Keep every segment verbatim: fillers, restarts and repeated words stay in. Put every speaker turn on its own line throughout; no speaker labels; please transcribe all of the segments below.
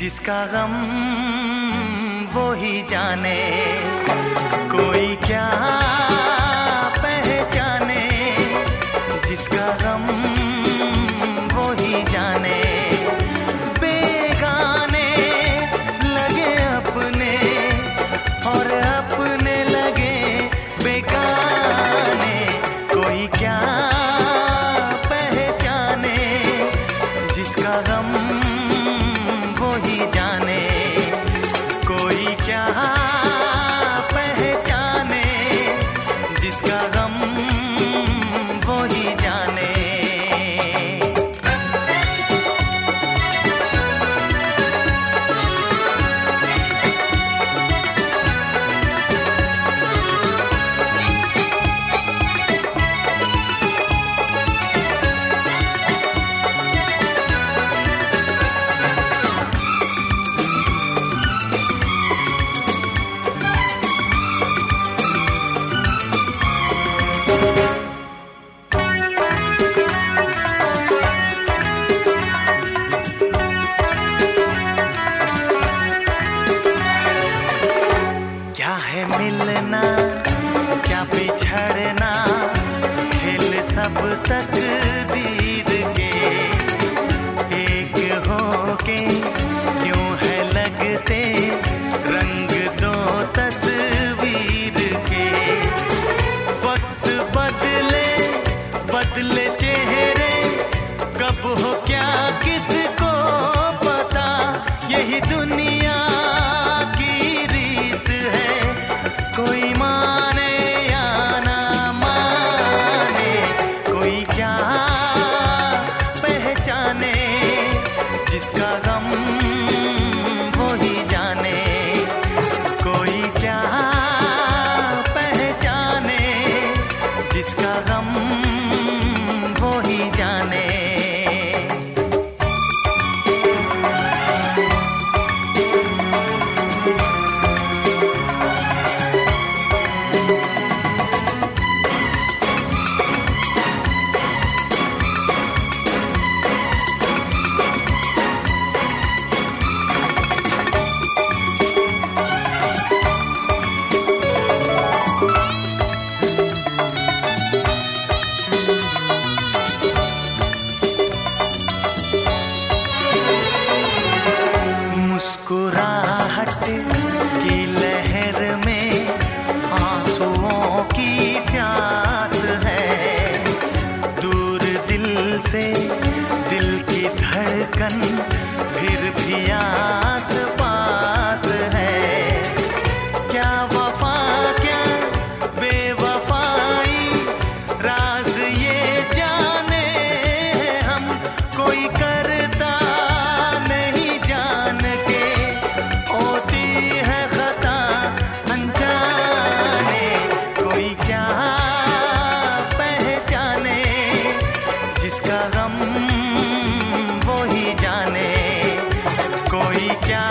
जिसका गम वो ही जाने, कोई क्या पहचाने, जिसका गम वो ही जाने। बेगाने लगे अपने और अपने लगे बेगाने, कोई क्या पहचाने, जिसका गम वो ही जाने, कोई क्या पहचाने, जिसका गम वो ही जाने। क्या है मिलना, क्या बिछड़ना, खेल सब तकदीर के, एक होके क्यों है लगते रंग दो तस्वीर के। वक्त बदले बदले चेहरे, कब हो क्या किसको पता, यही दुनिया कोई माने या ना माने, कोई क्या पहचाने, जिसका गम वो ही जाने, कोई क्या पहचाने, जिसका गम वो ही जाने। मुस्कुराहट की लहर में आंसुओं की प्यास है, दूर दिल से दिल की धड़कन फिर भी आस पास है। क्या वफा क्या बेवफाई, राज ये जाने हम, कोई करता नहीं जान के, होती है खता अनजाने, कोई क्या पहचाने, जिसका गम वो ही जाने, कोई क्या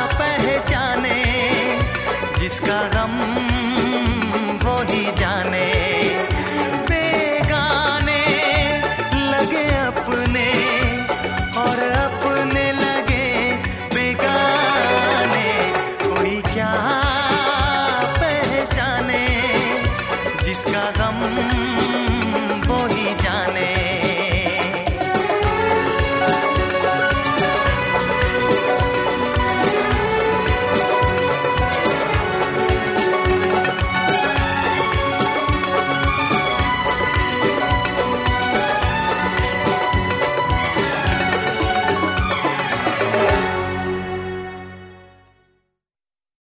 पहचाने, जिसका गम वो ही जाने।